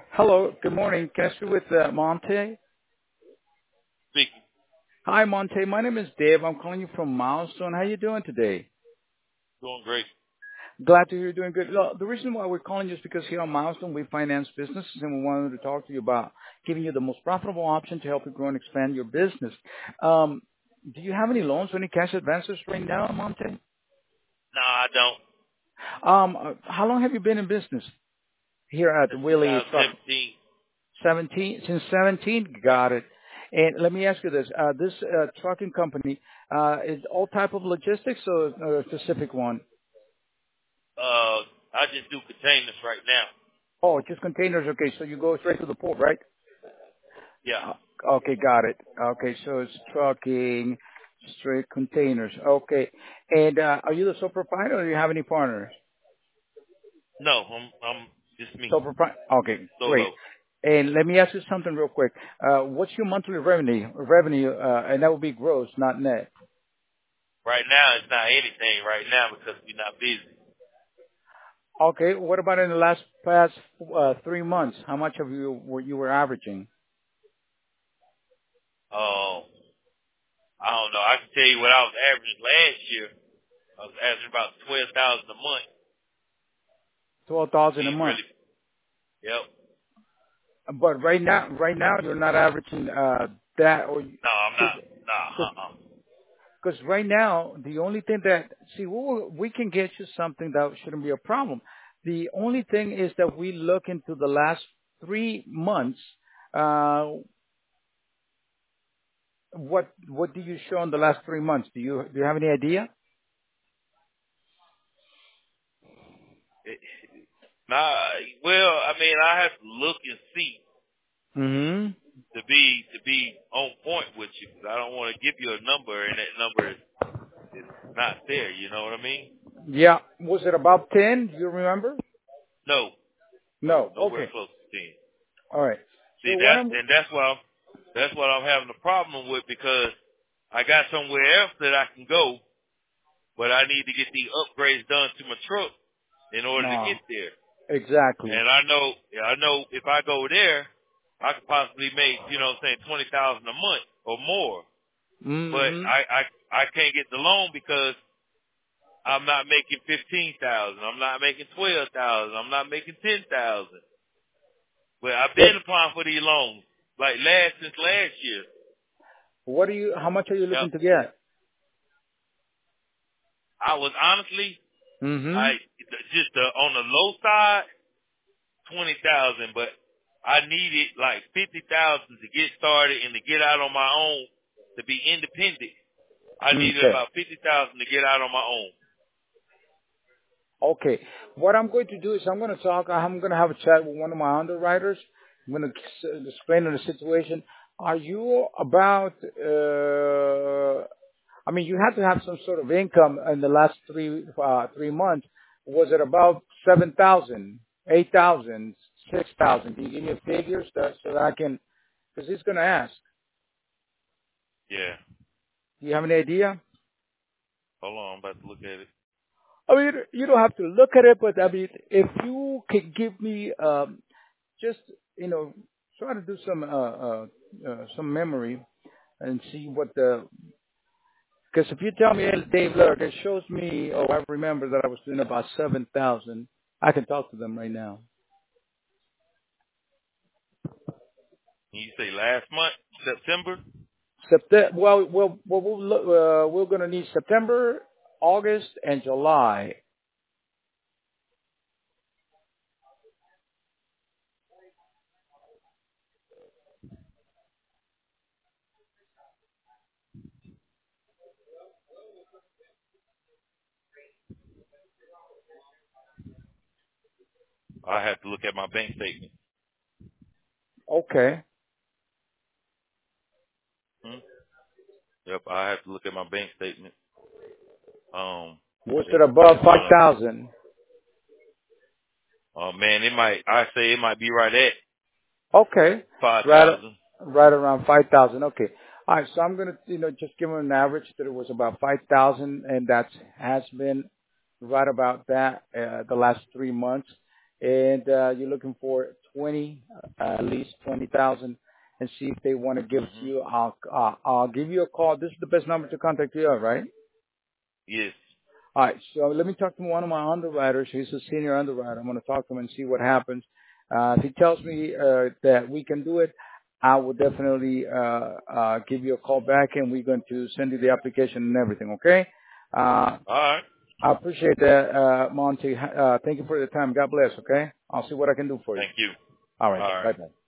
Hello, good morning. Can I speak with Monte? Speaking. Hi, Monte. My name is Dave. I'm calling you from Milestone. How you doing today? Doing great. Glad to hear you're doing good. Look, the reason why we're calling you is because here on Milestone we finance businesses, and we wanted to talk to you about giving you the most profitable option to help you grow and expand your business. Um, do you have any loans or any cash advances right now, Monte? No, I don't. How long have you been in business here at Since Willie Truck? 2017. 17, since 17, Yep. got it. And let me ask you this, this trucking company, is all type of logistics or a specific one? I just do containers right now. Oh, just containers, okay, so you go straight to the port, right? Yeah. Uh, Okay, got it. Okay, so it's trucking, straight containers, okay. And are you the sole proprietor or do you have any partners? No, I'm just me. Sole proprietor, okay, great. Solo. And let me ask you something real quick. What's your monthly revenue, and that will be gross, not net? Right now, it's not anything right now because we're not busy. Okay. What about in the past 3 months? How much of you were averaging? Um, I don't know. I can tell you what I was averaging last year. I was averaging about 12,000 a month. 12,000 a Being month. really, yep. But right now you're not averaging that, or No, I'm not. Nah, because right now the only thing that we can get you something that shouldn't be a problem. The only thing is that we look into the last 3 months. Uh, what do you show in the last 3 months? Do you have any idea? Nah. Well, I mean, I have to look and see. Hmm. to be on point with you, because I don't want to give you a number and that number is not there. You know what I mean? Yeah. Was it about 10? Do you remember? No, no, No. nowhere Okay. close to 10. All right. See, So what I'm that's what I'm having a problem with, because I got somewhere else that I can go, but I need to get the upgrades done to my truck in order to get no, there. exactly. And I know if I go there, I could possibly make, what I'm saying, 20,000 a month or more. But Hmm. I can't get the loan because I'm not making 15,000. I'm not making 12,000. I'm not making 10,000. But I've been applying for these loans since last year. How much are you Yep. looking to get? I was honestly, Hmm. I just on the low side, 20,000. But I needed like 50,000 to get started and to get out on my own to be independent. I needed Okay. about 50,000 to get out on my own. Okay. What I'm going to do is I'm going to have a chat with one of my underwriters. I'm going to explain the situation. Are you about, I mean, you have to have some sort of income in the last 3 months. Was it about 7,000, 8,000, 6,000? Can you give me figures so that I can, because he's going to ask. Yeah. Do you have any idea? Hold on, I'm about to look at it. I mean, you don't have to look at it, but I mean, if you could give me just try to do some memory and see what the, because if you tell me, hey, Dave, look, it shows me, oh, I remember that I was doing about 7,000. I can talk to them right now. You say last month, September? We're going to need September, August, and July. I have to look at my bank statement. Okay. Hmm? Yep, I have to look at my bank statement. Was it It, above it's gonna. 5,000? Oh man, I say it might be right at Okay. five Right, thousand. right around 5,000. Okay. All right. So I'm going to, just give them an average that it was about 5,000, and that has been right about that, the last 3 months. And, you're looking for 20, at least 20,000, and see if they want to give it to you. I'll give you a call. This is the best number to contact you, right? Yes. All right. So let me talk to one of my underwriters. He's a senior underwriter. I'm going to talk to him and see what happens. If he tells me that we can do it, I will definitely give you a call back, and we're going to send you the application and everything. Okay? All right. I appreciate that, Monty. Thank you for the time. God bless. Okay? I'll see what I can do for you. Thank you. All right. All right. Bye-bye.